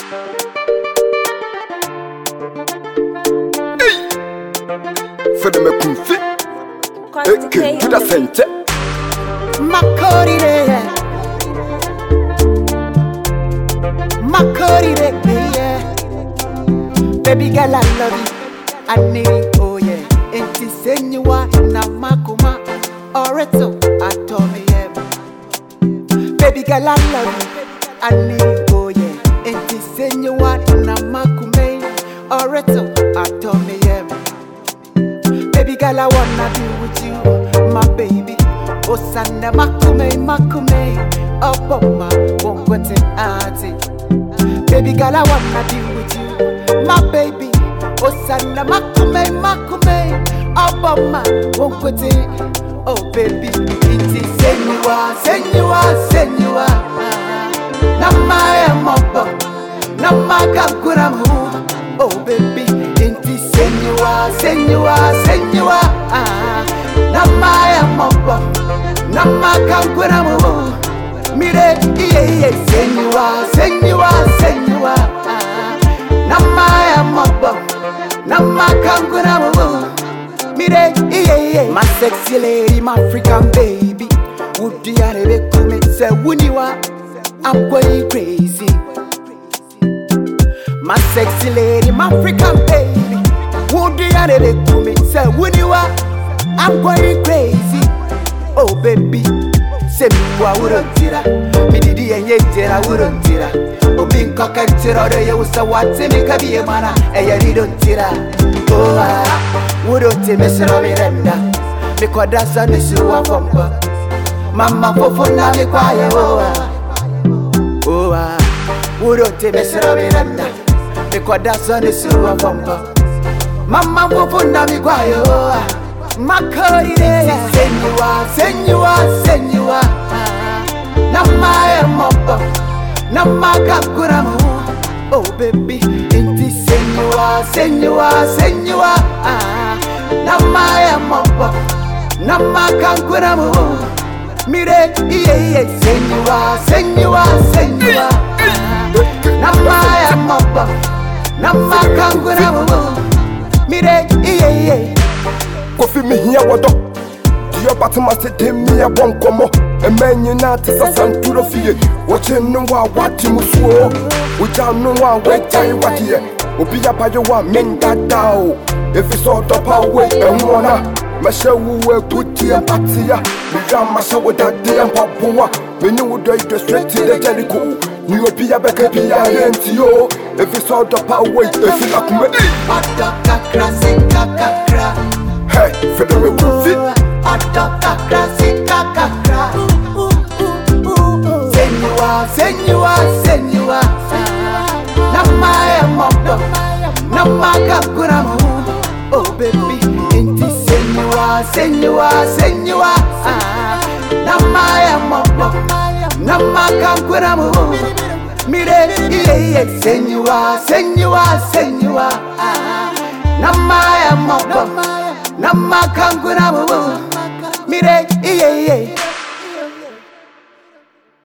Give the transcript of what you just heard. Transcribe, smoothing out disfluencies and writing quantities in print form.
Fede me kunfi Eke to the center Makori de yeah. Baby girl I love you, I need you, oh yeah. Enti senywa na makuma Oreto atomi yeah. Baby girl I love you, I need you, oh yeah. Enti senywa na makume Oreto atomi yeah. Baby girl I wanna be with you, my baby. Osana makume Obama won't ati. Baby girl I wanna be with you, my baby. Osana makume Obama won't oh baby. Iti senywa Namaya mobo Namaka kuramu oh baby. Inti senywa Namaya mobo Namaka kuramu mire iye senywa Namaya mobo Namaka kuramu mire iye. My sexy lady, my African baby. Would you ever come and say wuniwa? I'm going crazy. My sexy lady, my African baby. Would you ever come and say wuniwa? I'm going crazy. Oh baby, say me wa urotira. Me didi enye tira urotira. Obin kokantira ore ye usa wate me kabiye mana. Eya di don't tira. Oh urote me sero mirenda. Me kodasa me suwa fomba. Mama fofona me kwaye urote me sero mirenda. Me kodasa me suwa fomba. Mama fofona me kwaye Makori de senywa Namaya mobo Namaka kuramu oh baby. Inti senywa Namaya mobo Namaka kuramu mire iye senywa Namaya mobo Namaka kuramu mire iye. Kofi me here wado Diyo batuma se demi ya bonkomo Emenye na tisa santuro fiye Wache nwa wati musuo Uja nwa wejai watiye Obi ya payo wa menda dao Efi so dopa we enwana Meshe uwe kuti ya patia Mira masha wadadi ya mpabuwa Meni udo ide straight to the Jericho Ni obi ya beke piya yenti yo Efi so dopa we efi lakume Adoka krasika kakra Hey, fede me kunfi Adoka krasika kakra Senywa Namaya mobo Namaka kuramu oh baby. Inti senywa Namaya mobo Namaka kuramu mire iye senywa Namaya mobo Namaka kuramu mire iye.